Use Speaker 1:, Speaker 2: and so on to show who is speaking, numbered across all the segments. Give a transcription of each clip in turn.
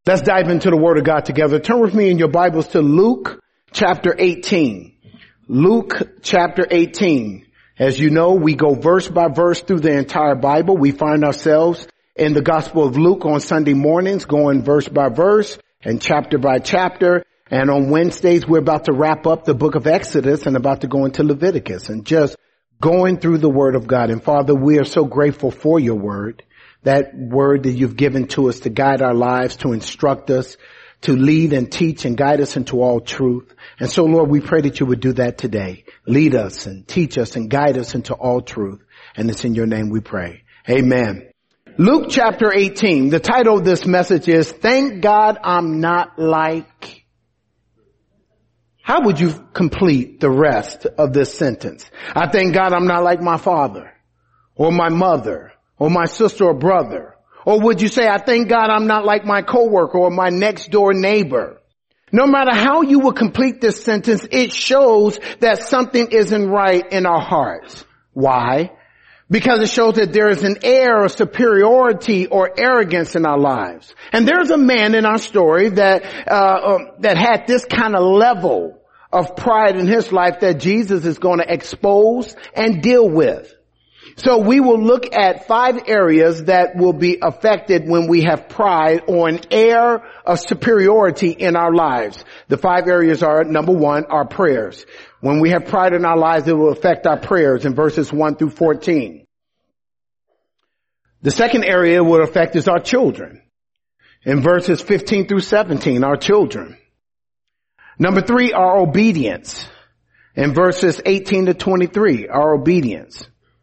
Speaker 1: Let's dive into the Word of God together. Turn with me in your Bibles to Luke chapter 18. Luke chapter 18. As you know, we go verse by verse through the entire Bible. We find ourselves in the Gospel of Luke on Sunday mornings, going verse by verse and chapter by chapter. And on Wednesdays, we're about to wrap up the book of Exodus and about to go into Leviticus and just going through the Word of God. And Father, we are so grateful for your Word. That word that you've given to us to guide our lives, to instruct us, to lead and teach and guide us into all truth. And so, Lord, we pray that you would do that today. Lead us and teach us and guide us into all truth. And it's in your name we pray. Amen. Luke chapter 18. The title of this message is, Thank God I'm Not Like. How would you complete the rest of this sentence? I thank God I'm not like my father or my mother or my sister or brother. Or would you say, I thank God I'm not like my coworker or my next door neighbor? No matter how you will complete this sentence, it shows that something isn't right in our hearts. Why? Because it shows that there is an air of superiority or arrogance in our lives. And there's a man in our story that had this kind of level of pride in his life that Jesus is going to expose and deal with. So we will look at 5 areas that will be affected when we have pride or an air of superiority in our lives. The 5 areas are, number 1, our prayers. When we have pride in our lives, it will affect our prayers in verses 1 through 14. The second area it will affect is our children. In verses 15 through 17, our children. Number 3, our obedience. In verses 18 to 23, our obedience.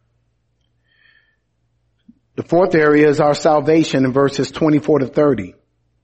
Speaker 1: The 4th area is our salvation in verses 24 to 30.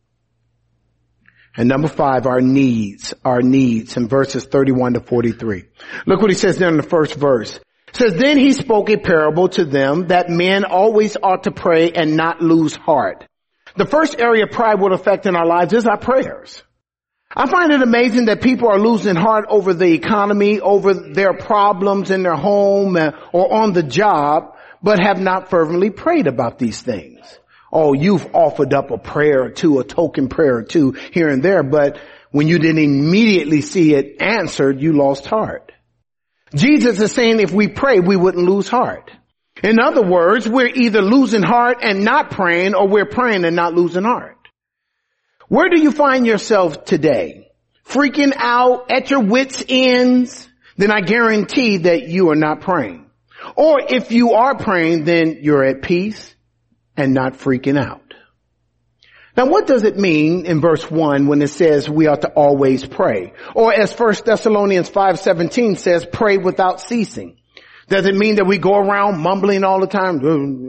Speaker 1: And number 5, our needs in verses 31 to 43. Look what he says there in the first verse. It says, Then he spoke a parable to them that men always ought to pray and not lose heart. The first area pride would affect in our lives is our prayers. I find it amazing that people are losing heart over the economy, over their problems in their home or on the job, but have not fervently prayed about these things. Oh, you've offered up a prayer or two, a token prayer or two here and there, but when you didn't immediately see it answered, you lost heart. Jesus is saying if we pray, we wouldn't lose heart. In other words, we're either losing heart and not praying, or we're praying and not losing heart. Where do you find yourself today? Freaking out at your wits' ends? Then I guarantee that you are not praying. Or if you are praying, then you're at peace and not freaking out. Now, what does it mean in verse 1 when it says we ought to always pray? Or as 1 Thessalonians 5:17 says, pray without ceasing. Does it mean that we go around mumbling all the time?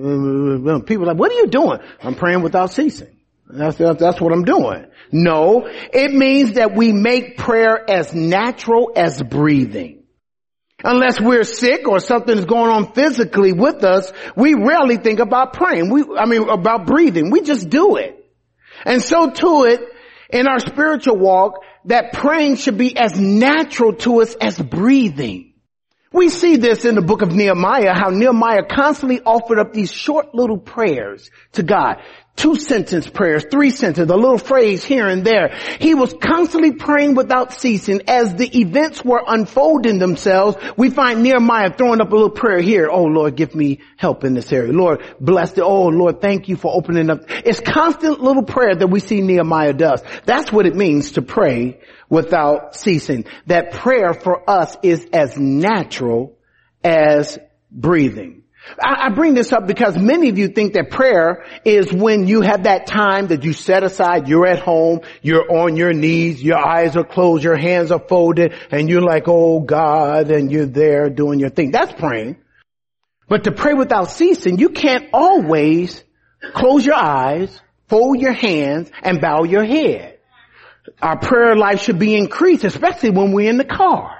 Speaker 1: People are like, what are you doing? I'm praying without ceasing. That's what I'm doing. No, it means that we make prayer as natural as breathing. Unless we're sick or something is going on physically with us, we rarely think about praying. About breathing. We just do it. And so to it, in our spiritual walk, that praying should be as natural to us as breathing. We see this in the book of Nehemiah, how Nehemiah constantly offered up these short little prayers to God. 2-sentence prayers, 3-sentence, a little phrase here and there. He was constantly praying without ceasing. As the events were unfolding themselves, we find Nehemiah throwing up a little prayer here. Oh, Lord, give me help in this area. Lord, bless it. Oh, Lord, thank you for opening up. It's constant little prayer that we see Nehemiah does. That's what it means to pray without ceasing. That prayer for us is as natural as breathing. I bring this up because many of you think that prayer is when you have that time that you set aside, you're at home, you're on your knees, your eyes are closed, your hands are folded, and you're like, oh God, and you're there doing your thing. That's praying. But to pray without ceasing, you can't always close your eyes, fold your hands, and bow your head. Our prayer life should be increased, especially when we're in the car.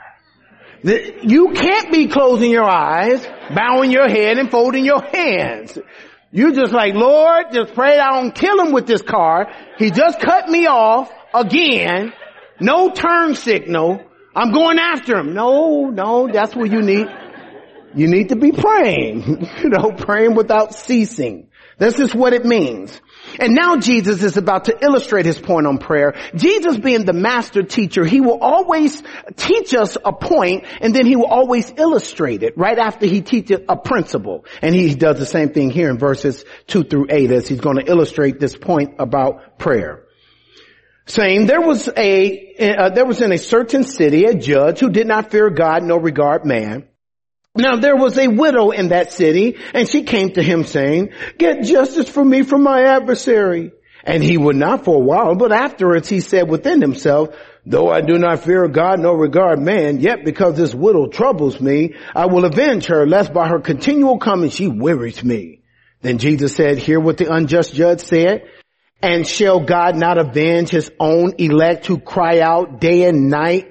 Speaker 1: You can't be closing your eyes, bowing your head, and folding your hands. You just like, Lord, just pray I don't kill him with this car. He just cut me off again. No turn signal. I'm going after him. No, that's what you need. You need to be praying, praying without ceasing. This is what it means. And now Jesus is about to illustrate his point on prayer. Jesus being the master teacher, he will always teach us a point and then he will always illustrate it right after he teaches a principle. And he does the same thing here in verses 2 through 8 as he's going to illustrate this point about prayer. Saying there was in a certain city a judge who did not fear God nor regard man. Now there was a widow in that city, and she came to him saying, "Get justice for me from my adversary." And he would not for a while, but afterwards he said within himself, "Though I do not fear God nor regard man, yet because this widow troubles me, I will avenge her, lest by her continual coming she wearies me." Then Jesus said, "Hear what the unjust judge said. And shall God not avenge his own elect who cry out day and night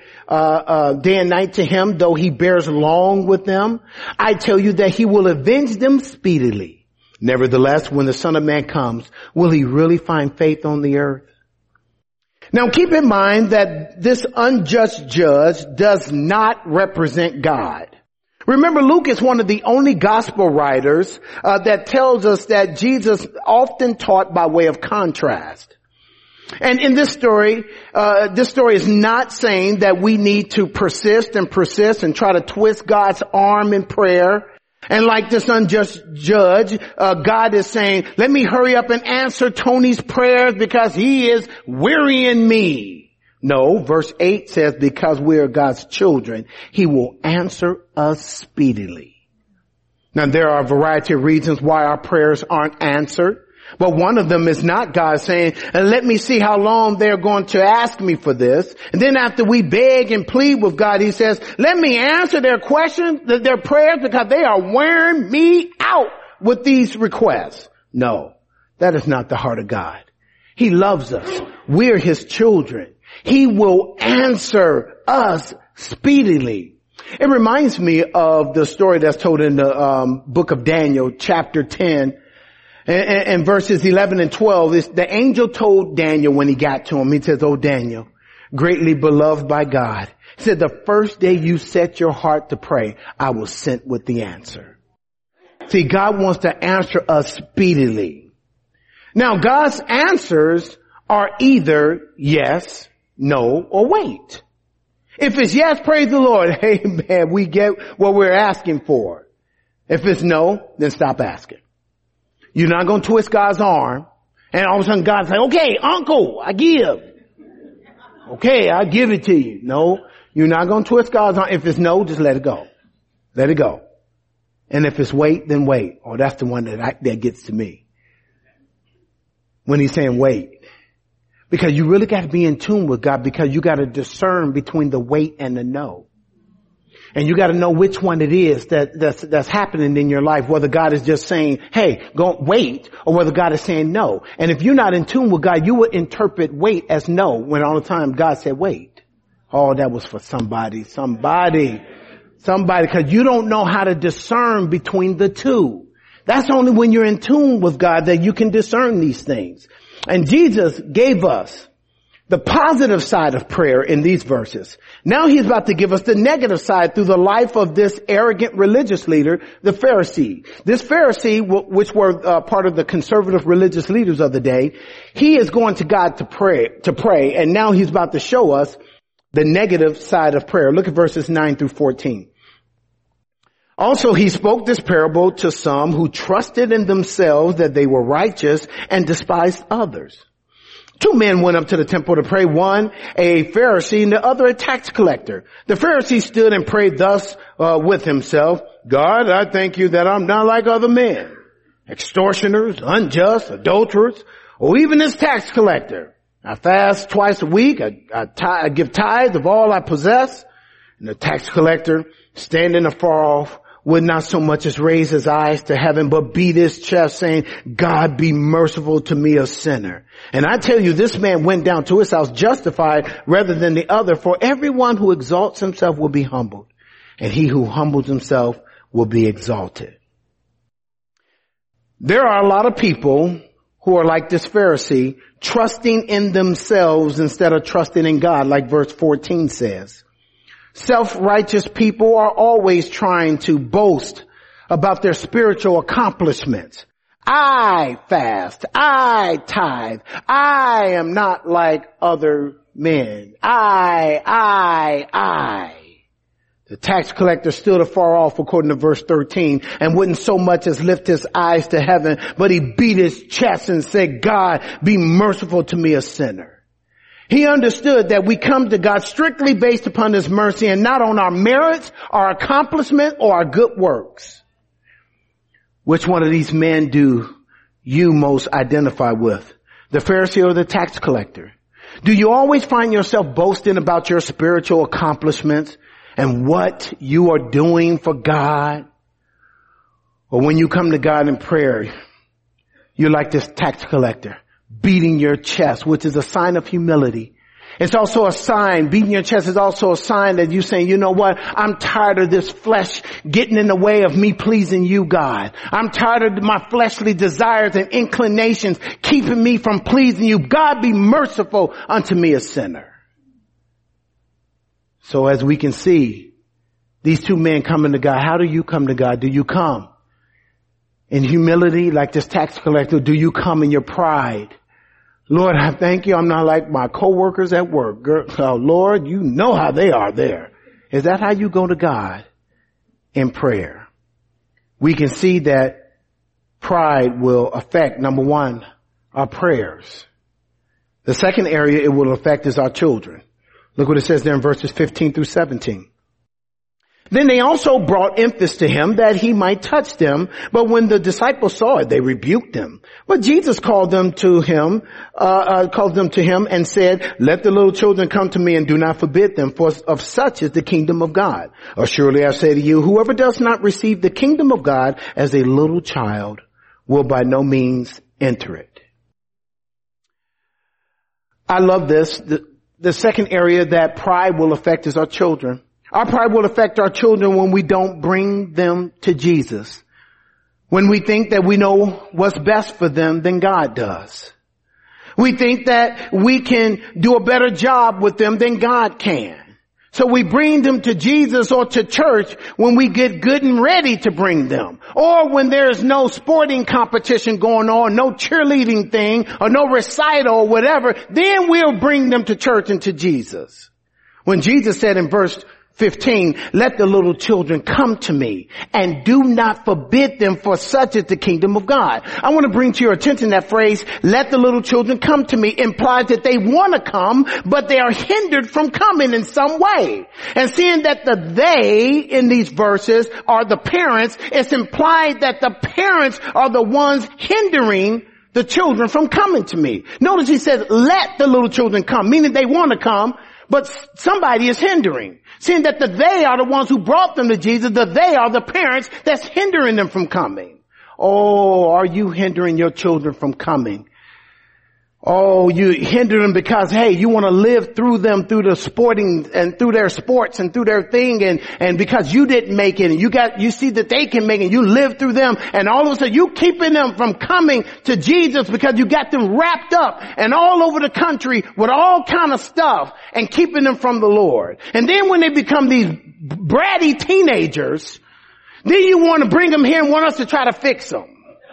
Speaker 1: to him, though he bears long with them? I tell you that he will avenge them speedily. Nevertheless, when the Son of Man comes, will he really find faith on the earth?" Now keep in mind that this unjust judge does not represent God. Remember, Luke is one of the only gospel writers that tells us that Jesus often taught by way of contrast. And in this story is not saying that we need to persist and try to twist God's arm in prayer. And like this unjust judge, God is saying, "Let me hurry up and answer Tony's prayers because he is wearying me." No, verse 8 says, because we are God's children, he will answer us speedily. Now there are a variety of reasons why our prayers aren't answered. But one of them is not God saying, "Let me see how long they're going to ask me for this." And then after we beg and plead with God, he says, "Let me answer their questions, their prayers, because they are wearing me out with these requests." No, that is not the heart of God. He loves us. We're his children. He will answer us speedily. It reminds me of the story that's told in the book of Daniel, chapter 10, and verses 11 and 12. The angel told Daniel when he got to him, he says, "Oh Daniel, greatly beloved by God," he said, "the first day you set your heart to pray, I was sent with the answer." See, God wants to answer us speedily. Now, God's answers are either yes, no, or wait. If it's yes, praise the Lord. Amen. We get what we're asking for. If it's no, then stop asking. You're not going to twist God's arm and all of a sudden God's like, "Okay, uncle, I give. Okay, I give it to you." No, you're not going to twist God's arm. If it's no, just let it go. Let it go. And if it's wait, then wait. Oh, that's the one that gets to me. When he's saying wait. Because you really got to be in tune with God, because you got to discern between the wait and the no. And you got to know which one it is that's happening in your life, whether God is just saying, "Hey, go wait," or whether God is saying no. And if you're not in tune with God, you would interpret wait as no, when all the time God said wait. Oh, that was for somebody, because you don't know how to discern between the two. That's only when you're in tune with God that you can discern these things. And Jesus gave us the positive side of prayer in these verses. Now he's about to give us the negative side through the life of this arrogant religious leader, the Pharisee. This Pharisee, which were part of the conservative religious leaders of the day, he is going to God to pray, and now he's about to show us the negative side of prayer. Look at verses 9 through 14. Also, he spoke this parable to some who trusted in themselves that they were righteous and despised others. 2 men went up to the temple to pray, one a Pharisee and the other a tax collector. The Pharisee stood and prayed thus with himself, "God, I thank you that I'm not like other men, extortioners, unjust, adulterers, or even this tax collector. I fast twice a week. I give tithes of all I possess." And the tax collector, standing afar off, would not so much as raise his eyes to heaven, but beat his chest, saying, "God, be merciful to me, a sinner." And I tell you, this man went down to his house justified rather than the other. For everyone who exalts himself will be humbled, and he who humbles himself will be exalted. There are a lot of people who are like this Pharisee, trusting in themselves instead of trusting in God, like verse 14 says. Self-righteous people are always trying to boast about their spiritual accomplishments. I fast. I tithe. I am not like other men. I. The tax collector stood afar off, according to verse 13, and wouldn't so much as lift his eyes to heaven, but he beat his chest and said, God, be merciful to me, a sinner. He understood that we come to God strictly based upon his mercy and not on our merits, our accomplishment, or our good works. Which one of these men do you most identify with? The Pharisee or the tax collector? Do you always find yourself boasting about your spiritual accomplishments and what you are doing for God? Or when you come to God in prayer, you're like this tax collector, beating your chest, which is a sign of humility. It's also a sign, beating your chest is also a sign that you're saying, you know what? I'm tired of this flesh getting in the way of me pleasing you, God. I'm tired of my fleshly desires and inclinations keeping me from pleasing you. God, be merciful unto me, a sinner. So as we can see, these two men coming to God. How do you come to God? Do you come in humility like this tax collector? Do you come in your pride? Lord, I thank you. I'm not like my coworkers at work. Oh, Lord, you know how they are there. Is that how you go to God in prayer? We can see that pride will affect, number one, our prayers. The second area it will affect is our children. Look what it says there in verses 15 through 17. Then they also brought imphis to him that he might touch them. But when the disciples saw it, they rebuked them. But Jesus called them to him and said, let the little children come to me and do not forbid them, for of such is the kingdom of God. Surely I say to you, whoever does not receive the kingdom of God as a little child will by no means enter it. I love this. The second area that pride will affect is our children. Our pride will affect our children when we don't bring them to Jesus. When we think that we know what's best for them than God does. We think that we can do a better job with them than God can. So we bring them to Jesus or to church when we get good and ready to bring them. Or when there's no sporting competition going on, no cheerleading thing, or no recital or whatever, then we'll bring them to church and to Jesus. When Jesus said in verse 15, let the little children come to me and do not forbid them, for such is the kingdom of God. I want to bring to your attention that phrase, let the little children come to me, implies that they want to come, but they are hindered from coming in some way. And seeing that the they in these verses are the parents, it's implied that the parents are the ones hindering the children from coming to me. Notice he says, let the little children come, meaning they want to come, but somebody is hindering. Seeing that the they are the ones who brought them to Jesus, the they are the parents that's hindering them from coming. Oh, are you hindering your children from coming? Oh, you hinder them because, hey, you want to live through them, through the sporting and through their sports and through their thing, and because you didn't make it and you see that they can make it, you live through them, and all of a sudden you keeping them from coming to Jesus because you got them wrapped up and all over the country with all kind of stuff and keeping them from the Lord. And then when they become these bratty teenagers, then you want to bring them here and want us to try to fix them.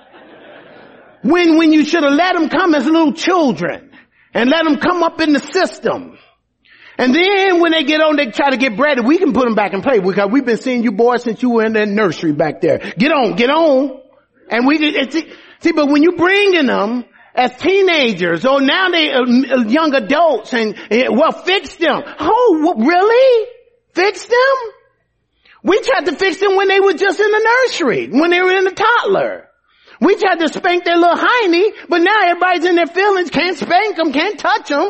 Speaker 1: When you should have let them come as little children and let them come up in the system. And then when they get on, they try to get bratty. We can put them back in play because we've been seeing you boys since you were in that nursery back there. Get on. And see, but when you bring in them as teenagers, or now they young adults, and well, fix them. Oh, really? Fix them? We tried to fix them when they were just in the nursery, when they were in the toddler. We tried to spank their little hiney, but now everybody's in their feelings, can't spank them, can't touch them.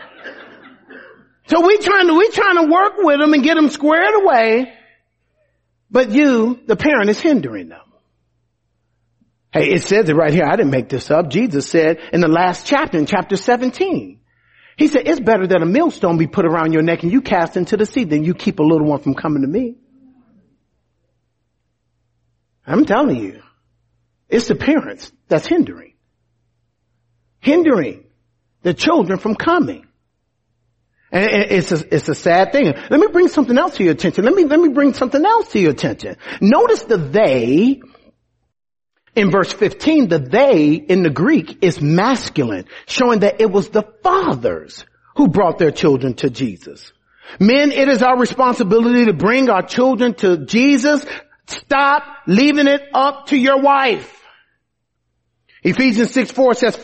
Speaker 1: So we trying to work with them and get them squared away, but you, the parent, is hindering them. Hey, it says it right here. I didn't make this up. Jesus said in the last chapter, in chapter 17, he said, it's better that a millstone be put around your neck and you cast into the sea than you keep a little one from coming to me. I'm telling you. It's the parents that's hindering the children from coming. And it's a sad thing. Let me bring something else to your attention. Let me bring something else to your attention. Notice the they In verse 15, the they in the Greek is masculine, showing that it was the fathers who brought their children to Jesus. Men, it is our responsibility to bring our children to Jesus. Stop leaving it up to your wife. Ephesians 6:4 says,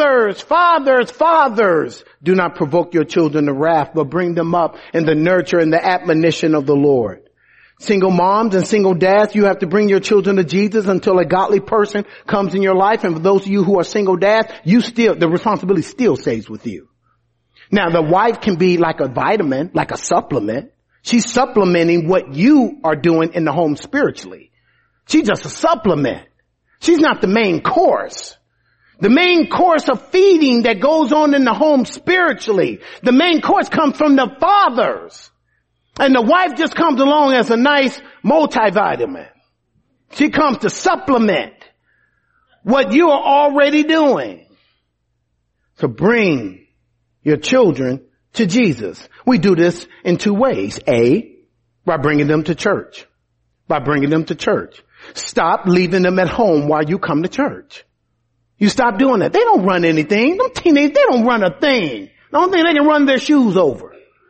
Speaker 1: fathers, do not provoke your children to wrath, but bring them up in the nurture and the admonition of the Lord. Single moms and single dads, you have to bring your children to Jesus until a godly person comes in your life. And for those of you who are single dads, the responsibility still stays with you. Now, the wife can be like a vitamin, like a supplement. She's supplementing what you are doing in the home spiritually. She's just a supplement. She's not the main course. The main course of feeding that goes on in the home spiritually, the main course comes from the fathers. And the wife just comes along as a nice multivitamin. She comes to supplement what you are already doing. So bring your children to Jesus. We do this in two ways. A, by bringing them to church. By bringing them to church. Stop leaving them at home while you come to church. You stop doing that. They don't run anything. Them teenagers, they don't run a thing. The only thing they can run their shoes over.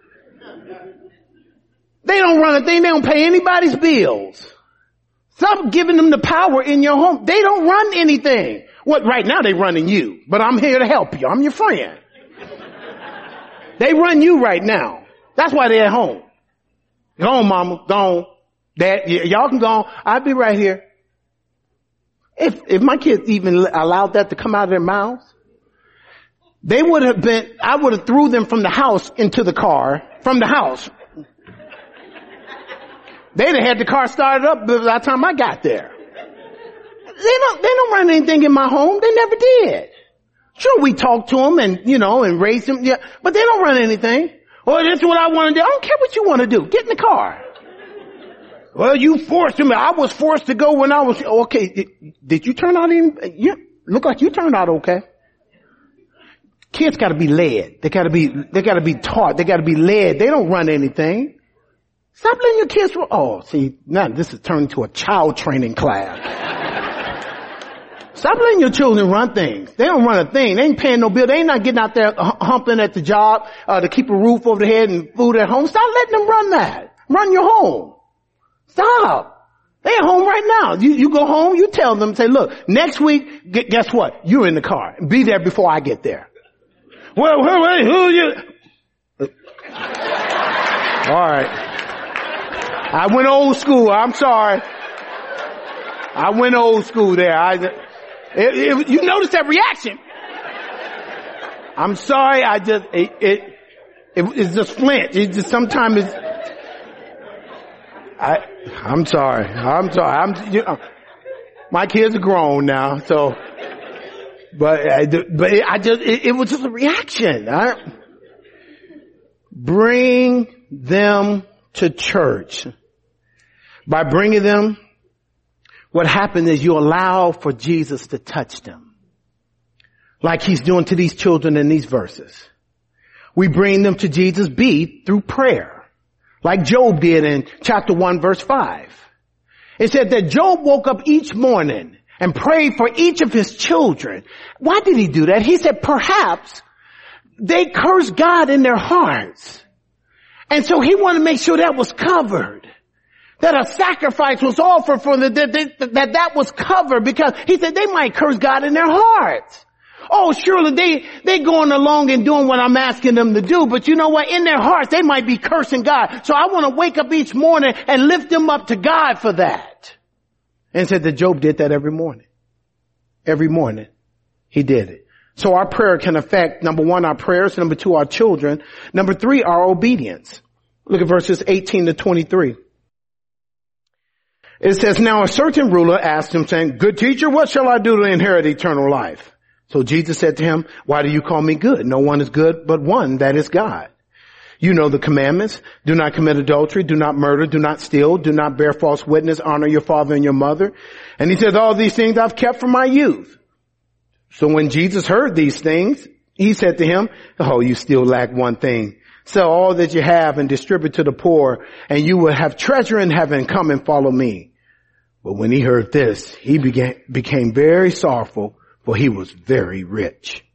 Speaker 1: They don't run a thing. They don't pay anybody's bills. Stop giving them the power in your home. They don't run anything. What, right now they running you, but I'm here to help you. I'm your friend. They run you right now. That's why they're at home. Go on, mama. Go on. Dad, y'all can go on. I'll be right here. If my kids even allowed that to come out of their mouths, I would have threw them from the house into the car, from the house. They'd have had the car started up by the time I got there. They don't run anything in my home. They never did. Sure, we talk to them and, and raise them, yeah, but they don't run anything. Oh, this is what I want to do. I don't care what you want to do. Get in the car. Well, you forced me. I was forced to go when I was, okay. Did you turn out look like you turned out okay. Kids gotta be led. They gotta be taught. They gotta be led. They don't run anything. Stop letting your kids now this is turned into a child training class. Stop letting your children run things. They don't run a thing. They ain't paying no bill. They ain't not getting out there humping at the job, to keep a roof over their head and food at home. Stop letting them run that. Run your home. Stop. They at home right now. You go home, you tell them, say, look, next week, guess what? You're in the car. Be there before I get there. Well, wait, who you? All right. I went old school. I'm sorry. I went old school there. You notice that reaction. I'm sorry. It's just flinch. It just sometimes I'm sorry. My kids are grown now, so, it was just a reaction. Bring them to church. By bringing them, what happens is you allow for Jesus to touch them. Like he's doing to these children in these verses. We bring them to Jesus, B, through prayer. Like Job did in chapter 1 verse 5. It said that Job woke up each morning and prayed for each of his children. Why did he do that? He said perhaps they cursed God in their hearts. And so he wanted to make sure that was covered. That a sacrifice was offered for that was covered, because he said they might curse God in their hearts. Oh, surely they going along and doing what I'm asking them to do, but you know what? In their hearts, they might be cursing God. So I want to wake up each morning and lift them up to God for that. And said that Job did that every morning. Every morning he did it. So our prayer can affect, number one, our prayers, number two, our children, number three, our obedience. Look at verses 18 to 23. It says, now a certain ruler asked him, saying, good teacher, what shall I do to inherit eternal life? So Jesus said to him, why do you call me good? No one is good but one, that is God. You know the commandments. Do not commit adultery. Do not murder. Do not steal. Do not bear false witness. Honor your father and your mother. And he said, all these things I've kept from my youth. So when Jesus heard these things, he said to him, oh, you still lack one thing. Sell all that you have and distribute to the poor, and you will have treasure in heaven. Come and follow me. But when he heard this, he became very sorrowful, for he was very rich.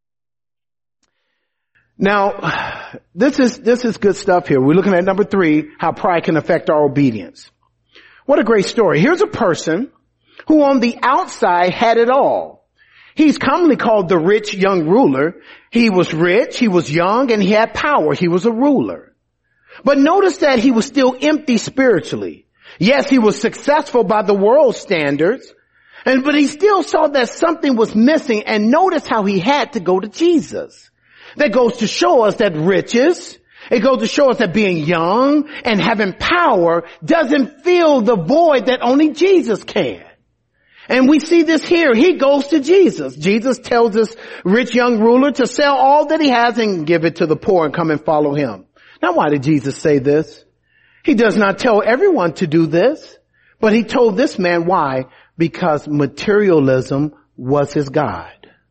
Speaker 1: Now, this is good stuff here. We're looking at number 3, how pride can affect our obedience. What a great story. Here's a person who on the outside had it all. He's commonly called the rich young ruler. He was rich, he was young, and he had power. He was a ruler. But notice that he was still empty spiritually. Yes, he was successful by the world's standards, but he still saw that something was missing, and notice how he had to go to Jesus. That goes to show us that riches, it goes to show us that being young and having power doesn't fill the void that only Jesus can. And we see this here. He goes to Jesus. Jesus tells this rich young ruler to sell all that he has and give it to the poor and come and follow him. Now, why did Jesus say this? He does not tell everyone to do this, but he told this man why? Because materialism was his God.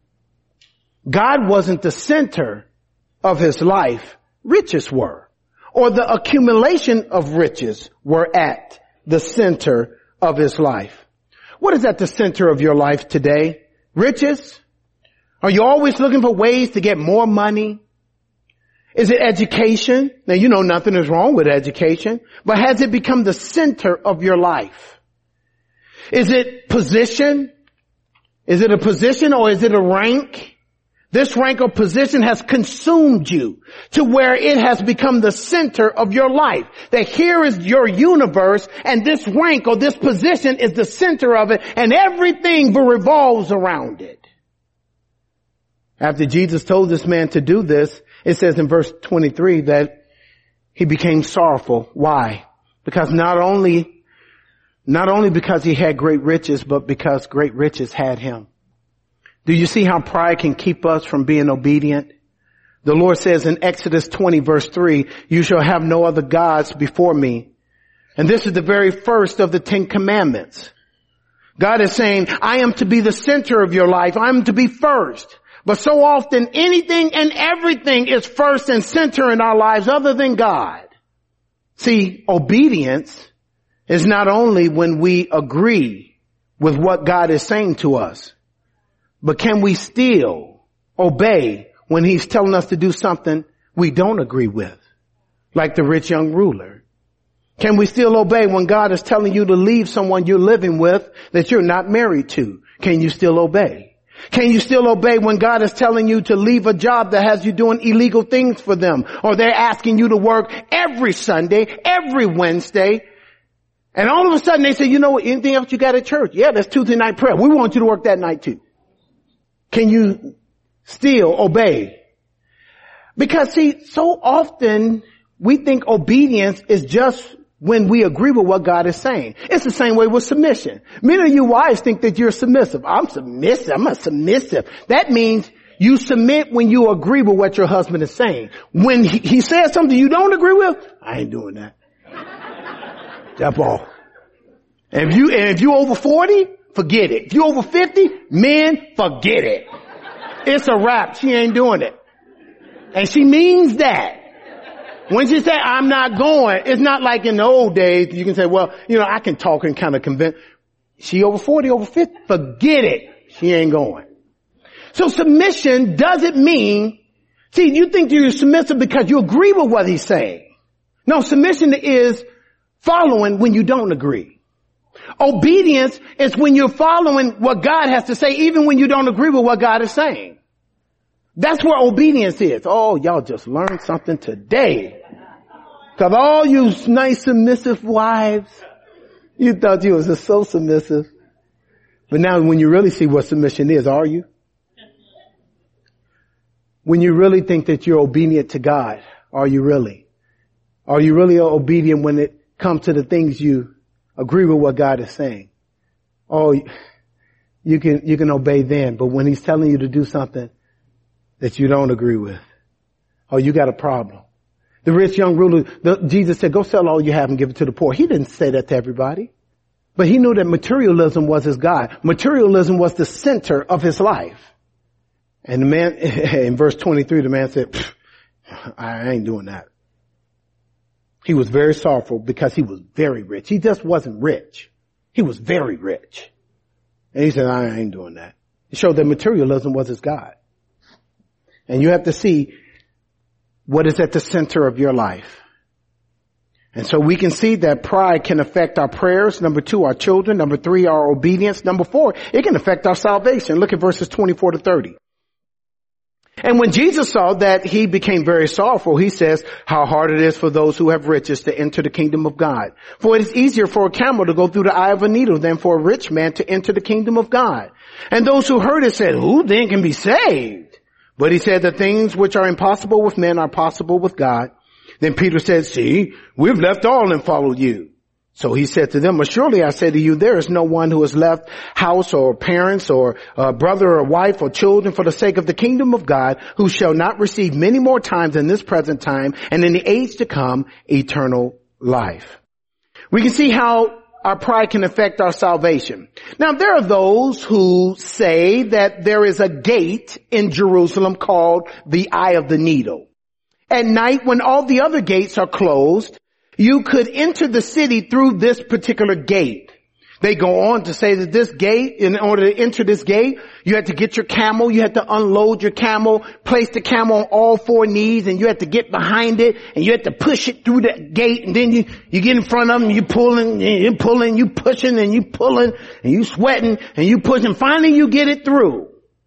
Speaker 1: God wasn't the center of his life. Riches were, or the accumulation of riches were at the center of his life. What is at the center of your life today? Riches? Are you always looking for ways to get more money? Is it education? Now, you know nothing is wrong with education, but has it become the center of your life? Is it position? Is it a position or is it a rank? This rank or position has consumed you to where it has become the center of your life. That here is your universe and this rank or this position is the center of it and everything revolves around it. After Jesus told this man to do this, it says in verse 23 that he became sorrowful. Why? Because not only because he had great riches, but because great riches had him. Do you see how pride can keep us from being obedient? The Lord says in Exodus 20 verse 3, you shall have no other gods before me. And this is the very first of the 10 commandments. God is saying, I am to be the center of your life. I am to be first. But so often anything and everything is first and center in our lives other than God. See, obedience is not only when we agree with what God is saying to us, but can we still obey when he's telling us to do something we don't agree with? Like the rich young ruler. Can we still obey when God is telling you to leave someone you're living with that you're not married to? Can you still obey? Can you still obey when God is telling you to leave a job that has you doing illegal things for them? Or they're asking you to work every Sunday, every Wednesday. And all of a sudden they say, you know, anything else you got at church? Yeah, that's Tuesday night prayer. We want you to work that night too. Can you still obey? Because see, so often we think obedience is just when we agree with what God is saying. It's the same way with submission. Many of you wives think that you're submissive. I'm submissive. I'm not submissive. That means you submit when you agree with what your husband is saying. When he says something you don't agree with, I ain't doing that. That's all. And if you over 40, forget it. If you over 50, men, forget it. It's a wrap. She ain't doing it. And she means that. When she say, I'm not going, it's not like in the old days, you can say, well, you know, I can talk and kind of convince. She over 40, over 50, forget it. She ain't going. So submission doesn't mean, see, you think you're submissive because you agree with what he's saying. No, submission is following when you don't agree. Obedience is when you're following what God has to say, even when you don't agree with what God is saying. That's where obedience is. Oh, y'all just learned something today. Cause all you nice submissive wives, you thought you was just so submissive. But now when you really see what submission is, are you? When you really think that you're obedient to God, are you really? Are you really obedient when it comes to the things you agree with what God is saying? Oh, you can obey then, but when he's telling you to do something that you don't agree with, oh, you got a problem. The rich young ruler, Jesus said, go sell all you have and give it to the poor. He didn't say that to everybody, but he knew that materialism was his God. Materialism was the center of his life. And the man, in verse 23, the man said, I ain't doing that. He was very sorrowful because he was very rich. He just wasn't rich. He was very rich. And he said, I ain't doing that. It showed that materialism was his God. And you have to see what is at the center of your life. And so we can see that pride can affect our prayers. Number 2, our children. Number 3, our obedience. Number 4, it can affect our salvation. Look at verses 24 to 30. And when Jesus saw that, he became very sorrowful. He says, how hard it is for those who have riches to enter the kingdom of God. For it is easier for a camel to go through the eye of a needle than for a rich man to enter the kingdom of God. And those who heard it said, who then can be saved? But he said, the things which are impossible with men are possible with God. Then Peter said, see, we've left all and followed you. So he said to them, surely I say to you, there is no one who has left house or parents or brother or wife or children for the sake of the kingdom of God who shall not receive many more times in this present time and in the age to come eternal life. We can see how our pride can affect our salvation. Now there are those who say that there is a gate in Jerusalem called the Eye of the Needle. At night, when all the other gates are closed, you could enter the city through this particular gate. They go on to say that this gate, in order to enter this gate, you had to get your camel, you had to unload your camel, place the camel on all 4 knees, and you had to get behind it, and you had to push it through the gate, and then you get in front of them, you pulling, you pushing, and you pulling, and you sweating, and you pushing. Finally, you get it through.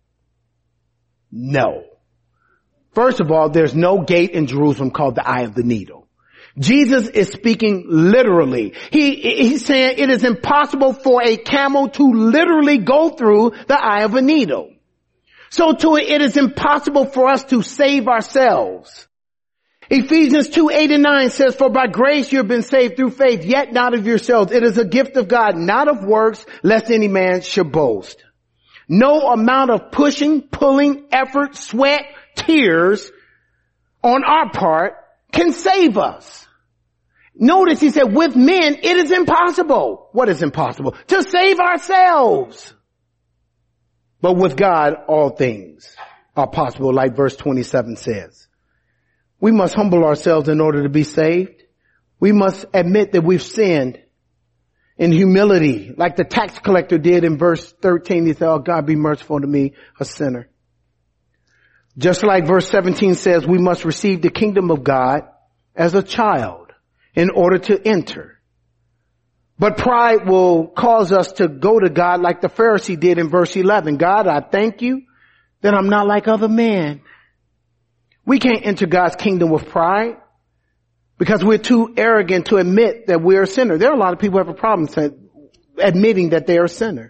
Speaker 1: No. First of all, there's no gate in Jerusalem called the Eye of the Needle. Jesus is speaking literally. He's saying it is impossible for a camel to literally go through the eye of a needle. So it is impossible for us to save ourselves. Ephesians 2:8-9 says, for by grace you have been saved through faith, yet not of yourselves. It is a gift of God, not of works, lest any man should boast. No amount of pushing, pulling, effort, sweat, tears on our part can save us. Notice he said, with men, it is impossible. What is impossible? To save ourselves. But with God, all things are possible, like verse 27 says. We must humble ourselves in order to be saved. We must admit that we've sinned in humility, like the tax collector did in verse 13. He said, oh God, be merciful to me, a sinner. Just like verse 17 says, we must receive the kingdom of God as a child in order to enter. But pride will cause us to go to God like the Pharisee did in verse 11. God, I thank you that I'm not like other men. We can't enter God's kingdom with pride because we're too arrogant to admit that we're a sinner. There are a lot of people who have a problem admitting that they are a sinner.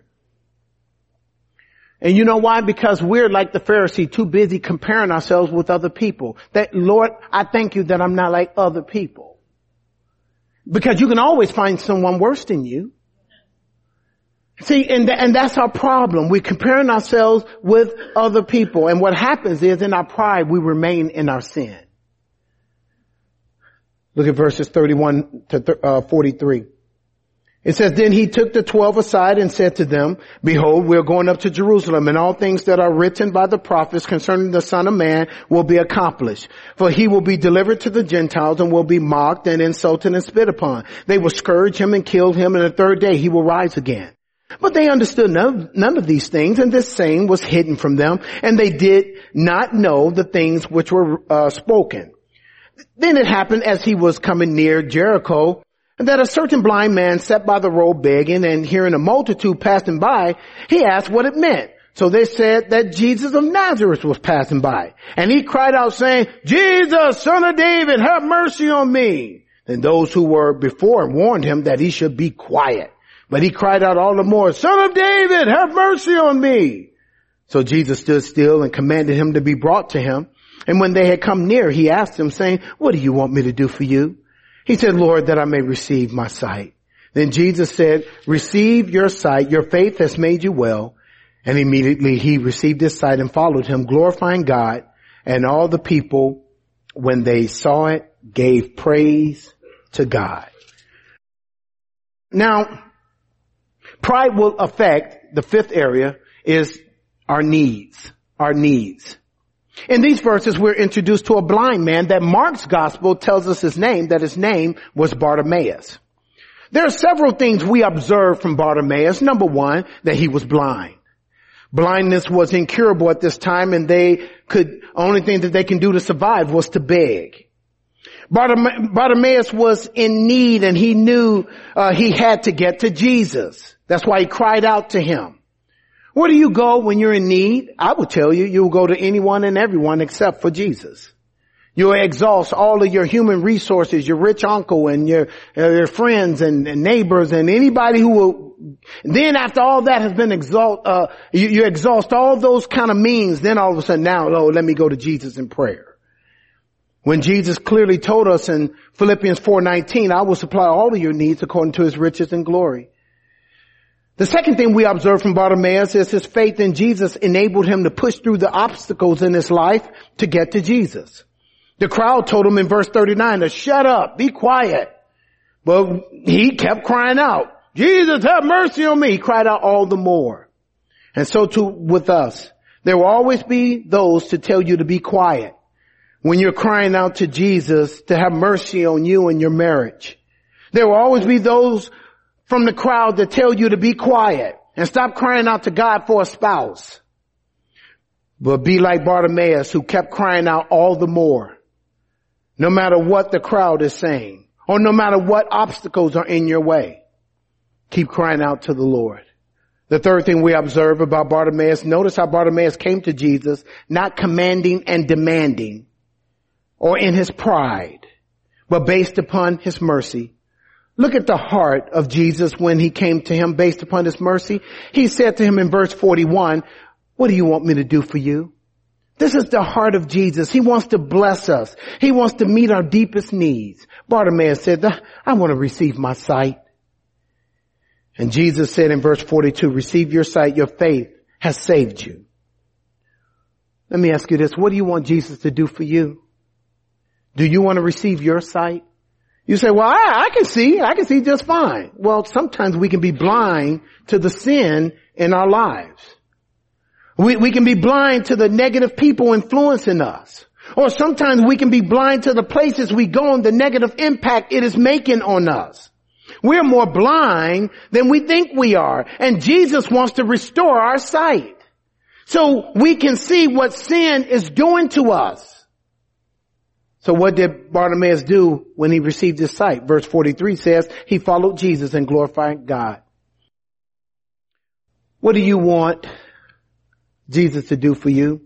Speaker 1: And you know why? Because we're like the Pharisee, too busy comparing ourselves with other people. That, Lord, I thank you that I'm not like other people. Because you can always find someone worse than you. See, and that's our problem. We're comparing ourselves with other people. And what happens is in our pride, we remain in our sin. Look at verses 31 to 43. It says, then he took the 12 aside and said to them, behold, we are going up to Jerusalem, and all things that are written by the prophets concerning the Son of Man will be accomplished. For he will be delivered to the Gentiles and will be mocked and insulted and spit upon. They will scourge him and kill him, and the 3rd day he will rise again. But they understood none of these things, and this saying was hidden from them, and they did not know the things which were spoken. Then it happened as he was coming near Jericho, and that a certain blind man sat by the road begging, and hearing a multitude passing by, he asked what it meant. So they said that Jesus of Nazareth was passing by. And he cried out saying, Jesus, Son of David, have mercy on me. Then those who were before warned him that he should be quiet. But he cried out all the more, Son of David, have mercy on me. So Jesus stood still and commanded him to be brought to him. And when they had come near, he asked him, saying, what do you want me to do for you? He said, Lord, that I may receive my sight. Then Jesus said, receive your sight. Your faith has made you well. And immediately he received his sight and followed him, glorifying God. And all the people, when they saw it, gave praise to God. Now, pride will affect, the 5th area is our needs. Our needs. In these verses, we're introduced to a blind man that Mark's gospel tells us his name, that his name was Bartimaeus. There are several things we observe from Bartimaeus. Number one, that he was blind. Blindness was incurable at this time, and only thing that they can do to survive was to beg. Bartimaeus was in need, and he knew he had to get to Jesus. That's why he cried out to him. Where do you go when you're in need? I will tell you, you'll go to anyone and everyone except for Jesus. You'll exhaust all of your human resources, your rich uncle and your friends and neighbors and anybody who will. Then after all that has been you exhaust all those kind of means. Then all of a sudden now, let me go to Jesus in prayer. When Jesus clearly told us in Philippians 4:19, I will supply all of your needs according to his riches and glory. The second thing we observe from Bartimaeus is his faith in Jesus enabled him to push through the obstacles in his life to get to Jesus. The crowd told him in verse 39 to shut up, be quiet. But he kept crying out, Jesus, have mercy on me. He cried out all the more. And so too with us. There will always be those to tell you to be quiet when you're crying out to Jesus to have mercy on you and your marriage. There will always be those from the crowd that tell you to be quiet and stop crying out to God for a spouse. But be like Bartimaeus, who kept crying out all the more, no matter what the crowd is saying or no matter what obstacles are in your way. Keep crying out to the Lord. The third thing we observe about Bartimaeus, notice how Bartimaeus came to Jesus, not commanding and demanding or in his pride, but based upon his mercy. Look at the heart of Jesus when he came to him based upon his mercy. He said to him in verse 41, what do you want me to do for you? This is the heart of Jesus. He wants to bless us. He wants to meet our deepest needs. Bartimaeus said, I want to receive my sight. And Jesus said in verse 42, receive your sight. Your faith has saved you. Let me ask you this. What do you want Jesus to do for you? Do you want to receive your sight? You say, well, I can see just fine. Well, sometimes we can be blind to the sin in our lives. We can be blind to the negative people influencing us. Or sometimes we can be blind to the places we go and the negative impact it is making on us. We're more blind than we think we are. And Jesus wants to restore our sight so we can see what sin is doing to us. So what did Bartimaeus do when he received his sight? Verse 43 says he followed Jesus and glorified God. What do you want Jesus to do for you?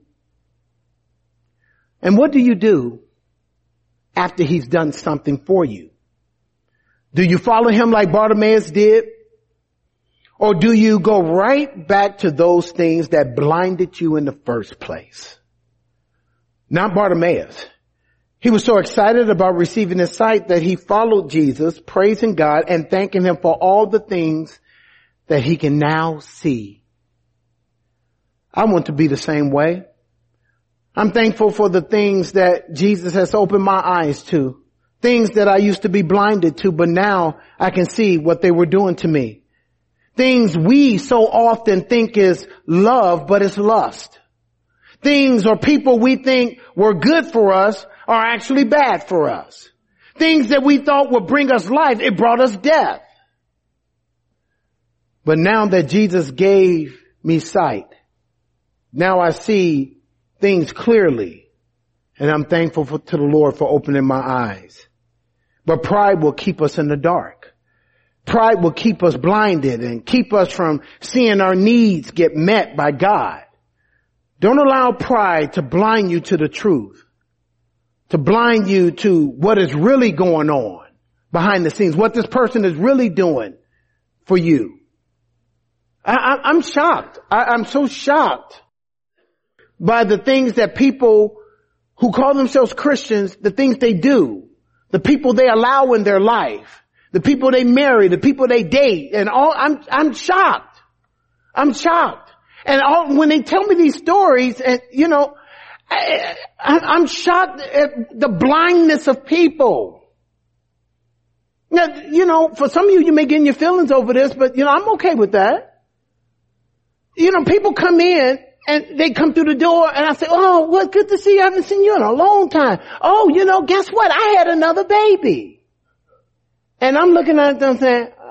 Speaker 1: And what do you do after he's done something for you? Do you follow him like Bartimaeus did? Or do you go right back to those things that blinded you in the first place? Not Bartimaeus. He was so excited about receiving his sight that he followed Jesus, praising God and thanking him for all the things that he can now see. I want to be the same way. I'm thankful for the things that Jesus has opened my eyes to. Things that I used to be blinded to, but now I can see what they were doing to me. Things we so often think is love, but it's lust. Things or people we think were good for us are actually bad for us. Things that we thought would bring us life, it brought us death. But now that Jesus gave me sight, now I see things clearly, and I'm thankful to the Lord for opening my eyes. But pride will keep us in the dark. Pride will keep us blinded and keep us from seeing our needs get met by God. Don't allow pride to blind you to the truth, to blind you to what is really going on behind the scenes, what this person is really doing for you. I'm shocked. I'm so shocked by the things that people who call themselves Christians, the things they do, the people they allow in their life, the people they marry, the people they date, and all. I'm shocked. I'm shocked. And when they tell me these stories, and I'm shocked at the blindness of people. Now, for some of you may get in your feelings over this, but I'm okay with that. People come in and they come through the door and I say, oh, well, good to see you. I haven't seen you in a long time. Oh, guess what? I had another baby. And I'm looking at them saying,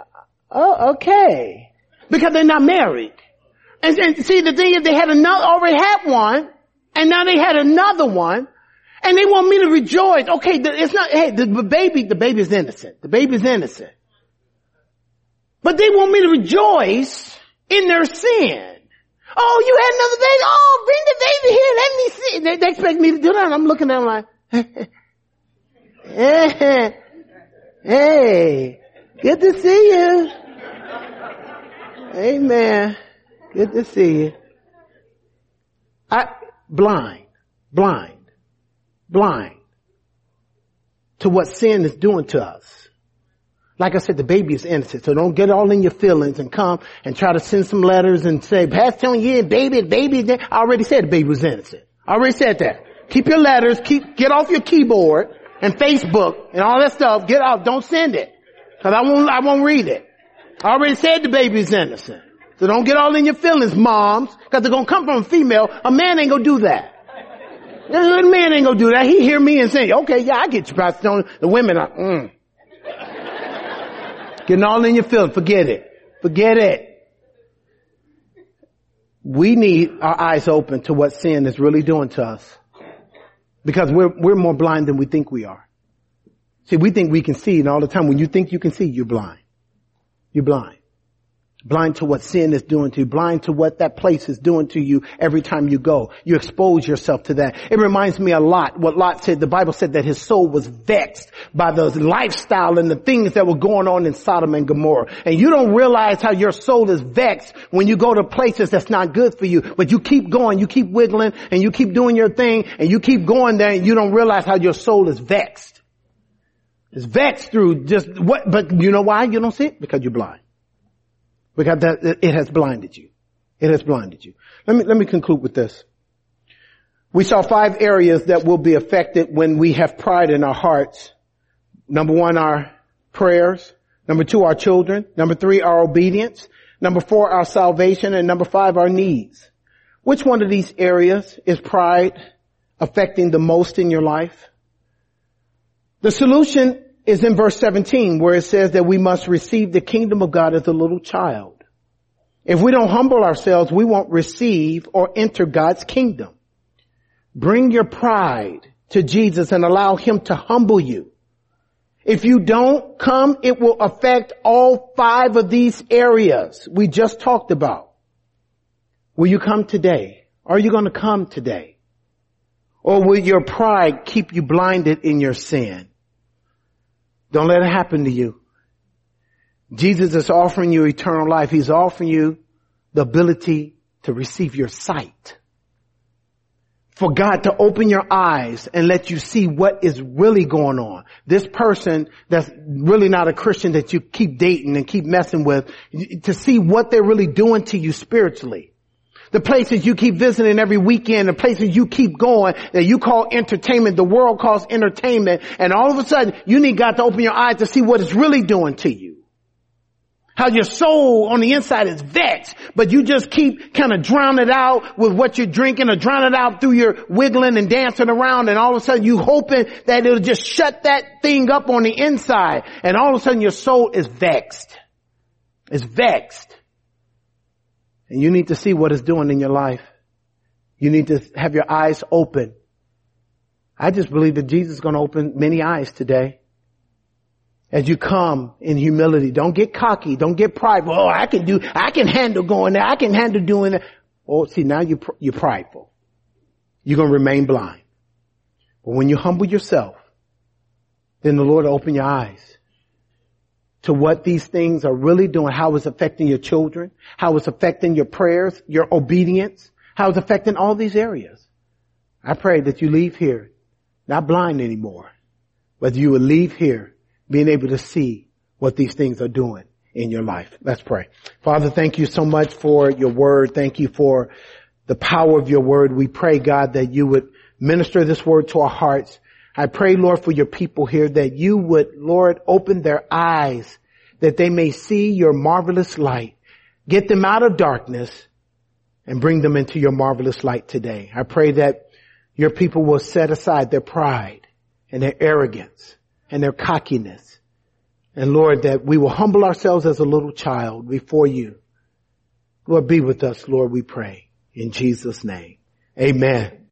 Speaker 1: Oh, okay. Because they're not married. And see, the thing is they already had one, and now they had another one, and they want me to rejoice. Okay, it's not, hey, the baby is innocent. The baby is innocent. But they want me to rejoice in their sin. Oh, you had another baby. Oh, bring the baby here. Let me see. They expect me to do that. And I'm looking at them like, hey, good to see you. Amen. Good to see you. Blind to what sin is doing to us. Like I said, the baby is innocent, so don't get all in your feelings and come and try to send some letters and say, Pastor, yeah, baby. I already said the baby was innocent. I already said that. Keep your letters, get off your keyboard and Facebook and all that stuff. Get off. Don't send it. Cause I won't read it. I already said the baby is innocent. So don't get all in your feelings, moms, cause they're gonna come from a female. A man ain't gonna do that. The man ain't gonna do that. He hear me and say, okay, yeah, I get you, Pastor. The women are, getting all in your feelings. Forget it. We need our eyes open to what sin is really doing to us. Because we're more blind than we think we are. See, we think we can see, and all the time when you think you can see, you're blind. You're blind. Blind to what sin is doing to you. Blind to what that place is doing to you every time you go. You expose yourself to that. It reminds me a lot what Lot said. The Bible said that his soul was vexed by the lifestyle and the things that were going on in Sodom and Gomorrah. And you don't realize how your soul is vexed when you go to places that's not good for you. But you keep going, you keep wiggling, and you keep doing your thing, and you keep going there, and you don't realize how your soul is vexed. It's vexed through just what, but you know why you don't see it? Because you're blind. Because it has blinded you. It has blinded you. Let me conclude with this. We saw 5 areas that will be affected when we have pride in our hearts. Number 1, our prayers. Number 2, our children. Number 3, our obedience. Number 4, our salvation. And number 5, our needs. Which one of these areas is pride affecting the most in your life? The solution is in verse 17, where it says that we must receive the kingdom of God as a little child. If we don't humble ourselves, we won't receive or enter God's kingdom. Bring your pride to Jesus and allow him to humble you. If you don't come, it will affect all 5 of these areas we just talked about. Will you come today? Are you going to come today? Or will your pride keep you blinded in your sin? Don't let it happen to you. Jesus is offering you eternal life. He's offering you the ability to receive your sight. For God to open your eyes and let you see what is really going on. This person that's really not a Christian that you keep dating and keep messing with, to see what they're really doing to you spiritually. The places you keep visiting every weekend, the places you keep going that you call entertainment, the world calls entertainment, and all of a sudden you need God to open your eyes to see what it's really doing to you. How your soul on the inside is vexed, but you just keep kind of drown it out with what you're drinking or drown it out through your wiggling and dancing around, and all of a sudden you hoping that it'll just shut that thing up on the inside, and all of a sudden your soul is vexed. It's vexed. And you need to see what it's doing in your life. You need to have your eyes open. I just believe that Jesus is going to open many eyes today. As you come in humility, don't get cocky, don't get prideful. Oh, I can handle going there, I can handle doing that. Oh, see, now you're prideful. You're going to remain blind. But when you humble yourself, then the Lord will open your eyes to what these things are really doing, how it's affecting your children, how it's affecting your prayers, your obedience, how it's affecting all these areas. I pray that you leave here not blind anymore, but you will leave here being able to see what these things are doing in your life. Let's pray. Father, thank you so much for your word. Thank you for the power of your word. We pray, God, that you would minister this word to our hearts. I pray, Lord, for your people here that you would, Lord, open their eyes that they may see your marvelous light. Get them out of darkness and bring them into your marvelous light today. I pray that your people will set aside their pride and their arrogance and their cockiness And Lord, that we will humble ourselves as a little child before you. Lord, be with us, Lord, we pray. In Jesus' name. Amen.